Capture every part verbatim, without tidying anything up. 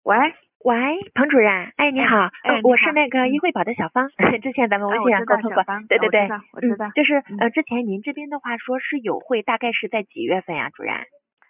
喂喂，彭主任，哎，你好， 哎， 嗯，我你好， 是那个嗯， 医惠宝的小芳，之前咱们微哎， 信我知道上沟通过， 小芳， 对对对， 哎我知道，我嗯， 知道， 就是嗯， 呃，之前您这边的话说是有会，大概是在几月份呀，主任？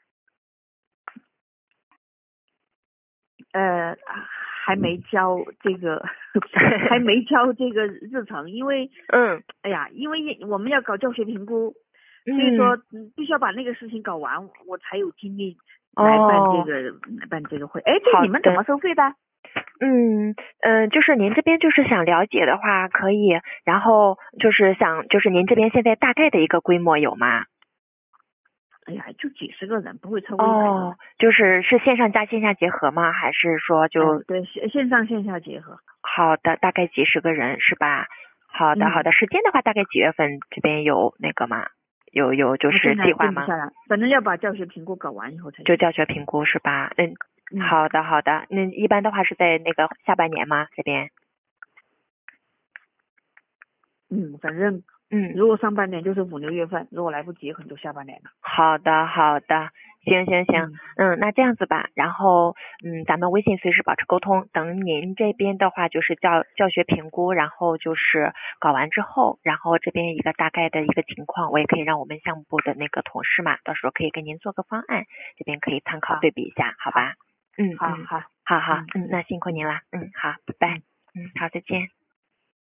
呃，还没交这个，还没交这个日程，因为， 嗯哎呀，因为我们要搞教学评估，所以嗯， 说嗯必须要把那个事情搞完，我才有精力来办这哦， 个办这个会。哎，对， 好的， 你们怎么收费的？ 嗯嗯、呃就是您这边就是想了解的话可以，然后就是想就是您这边现在大概的一个规模有吗？ 哎呀，就几十个人，不会超过一百个人。 哦，就是是线上加线下结合吗？还是说哎， 就对，线线上线下结合。 好的，大概几十个人是吧？好的，好嗯， 的。时间的话，大概几月份这边有那个吗？有有就是我现在计划吗？ 定不下来，反正要把教学评估搞完以后才就行。 教学评估是吧？嗯， 嗯好的好的。那一般的话是在那个下半年吗？这边？ 嗯，反正嗯。 如果上半年就是五六月份，如果来不及，可能就下半年了。 好的，好的，行行行， 嗯， 嗯，那这样子吧，然后，嗯，咱们微信随时保持沟通，等您这边的话就是教教学评估，然后就是搞完之后，然后这边一个大概的一个情况，我也可以让我们项目部的那个同事嘛，到时候可以给您做个方案，这边可以参考好， 对比一下，好吧？嗯嗯， 好好， 好好， 嗯嗯，那辛苦您嗯了，嗯，好，拜拜， 嗯。 嗯，好，再见。